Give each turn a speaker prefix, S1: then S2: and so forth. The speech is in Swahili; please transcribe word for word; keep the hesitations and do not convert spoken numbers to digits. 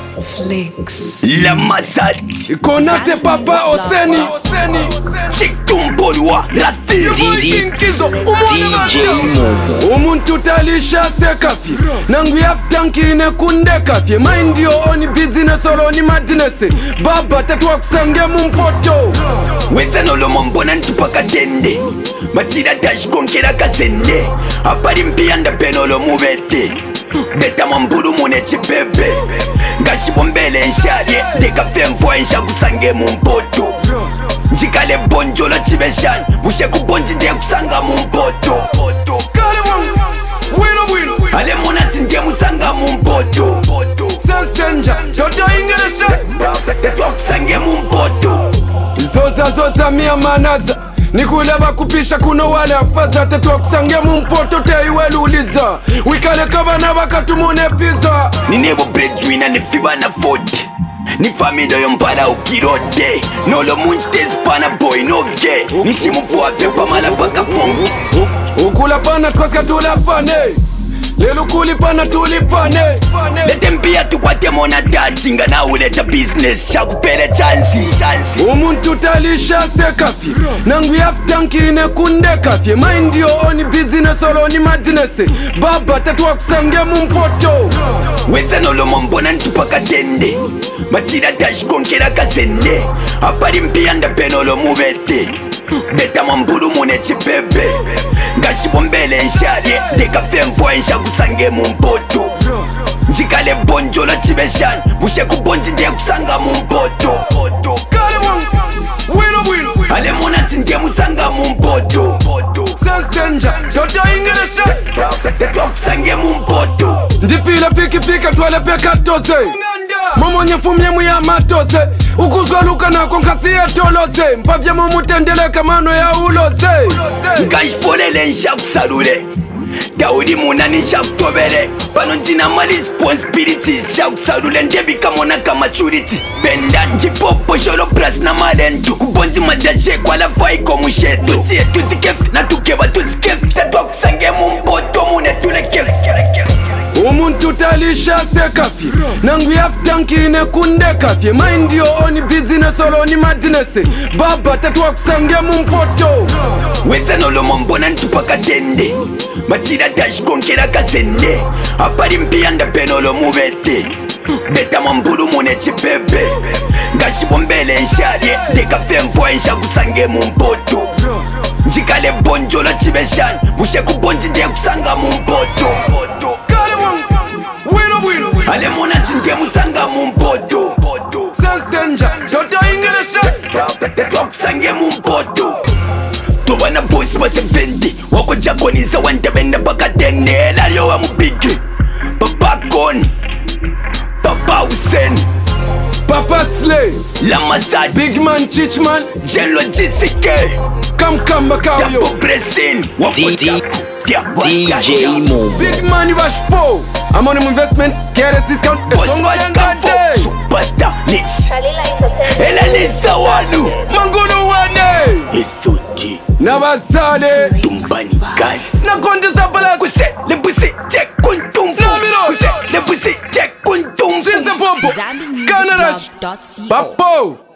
S1: Flex.
S2: La Massad.
S3: Konate papa Oseni.
S2: Chick Tumpolwa. Rasti.
S3: D J umuntu talisha sekafi nangu yafutanki kunde kafi mind your own business oloni madness baba tatwa kusange mumpoto
S2: Weza nolo mbona ntupaka tende Matira dash konkera kasende Apari mpianda penolo mubete Beta mambulu mune chibebe Ngashi bombele nshari Deka femfwa nsha kusange mumpoto Njikale bonjo la chibeshan Mushe kubonji ndiye kusanga mumpoto
S3: Kale wangu Wino wino
S2: Ale muna tindye musanga mumpoto
S3: Sense danger Toto English
S2: Tetwa kusange mumpoto
S3: Zoza zoza mia manaza Nikuleba kupisha kuno wale afaza Tetwa kusange mumpoto teiweluliza Wikale kaba na wakatumune pizza
S2: Ninebo breadwinner ne fiba na forty Ni famido yompala ukirote Nolo munchtes pana boy no gay Nishimufuwa vepa mala baka funky
S3: Ukula pana twaska tulapane Lelo kulipana tulipane
S2: Lete mpia tukwate mona tachinga na uleta business Shakupele chansi
S3: Umuntu talisha sekafi nangu yafutanki kunde kafi mind your own business oloni madness baba tatwa kusange mumpoto
S2: Weza nolo mbona ntupaka tende Matira dash konkera kasende Apari mpianda penolo mubete Beta mambulu mune chibebe Ngashi bombele nshari Deka femfwa nsha kusange mumpoto Njikale bonjo la chibeshan Mushe kubonji ndiye kusanga mumpoto
S3: Kale wangu Wino wino
S2: Ale muna tindye musanga mumpoto
S3: Sense danger Toto English
S2: Tetwa kusange mumpoto
S3: Ndipila piki pika twale peka tose Momonye fumye muya matose Ukuzwa luka na konkasi ya toloze Mpavye mumutendeleka mano ya uloze
S2: Nganjifolele nsha kusalule Daudi muna nisha kutobele Pano njina ma responsibility Sha kusalule ndebika mona ka maturity Benda njipopo sholo pras na malentu Kubonji majaje kwa la faiko mushetu Tutie tuzikefi na tukeba tuzikefi Tetwa kusange mumpoto mune tule kefi
S3: Umuntu talisha sekafi nangu yafutanki kunde kafi mind your own business oloni madness baba tatwa kusange mumpoto
S2: Weza nolo mbona ntupaka tende Matira dash konkera kasende Apari mpianda penolo mubete Beta mambulu mune chibebe Ngashi bombele nshari Deka femfwa nsha kusange mumpoto Njikale bonjo la chibeshan Mushe kubonji ndiye kusanga mumpoto
S3: Kale wangu Wino wino
S2: Ale muna tindye musanga mumpoto
S3: Sense danger Toto English
S2: Tetwa kusange mumpoto Towa na boss wase vendi Wako jakoniza wandebenda baka tene Lalyo wa mubigi Papa Koni Papa Hussein
S3: Papa Slay
S2: La Massad
S3: Big man Chichman
S2: Jello G C K
S3: Come come Makao
S2: Yapo Brazil Wako jaku
S1: D J Mo
S3: Big man Washpo I'm on him investment K R S discount Esongo yangante
S2: Superstar Nix
S4: Kalila Entertainment
S2: Ela Lisa wanu
S3: Mangulu wane
S2: Isoti
S3: Nabasale
S2: Tumbani guys
S3: Nakonde Zabala
S2: Kuse lebusi tek kuntumfu
S3: Namilo
S2: Kuse lebusi tek kuntumfu
S3: Sise Popo Canada Papo